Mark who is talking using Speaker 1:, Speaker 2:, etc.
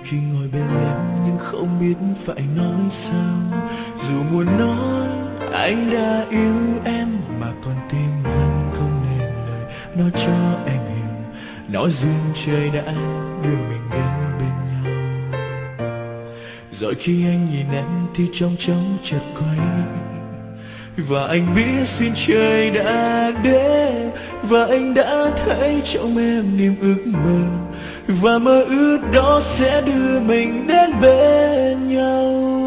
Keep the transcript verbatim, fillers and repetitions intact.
Speaker 1: khi ngồi bên em nhưng không biết phải nói sao. Dù muốn nói anh đã yêu em mà con tim vẫn không nên lời nói cho em hiểu. Nói duyên trời đã đưa mình đến bên nhau. Rồi khi anh nhìn em thì trong trống chợt quay, và anh biết xin trời đã đến, và anh đã thấy trong em niềm ước mơ, và mơ ước đó sẽ đưa mình đến bên nhau.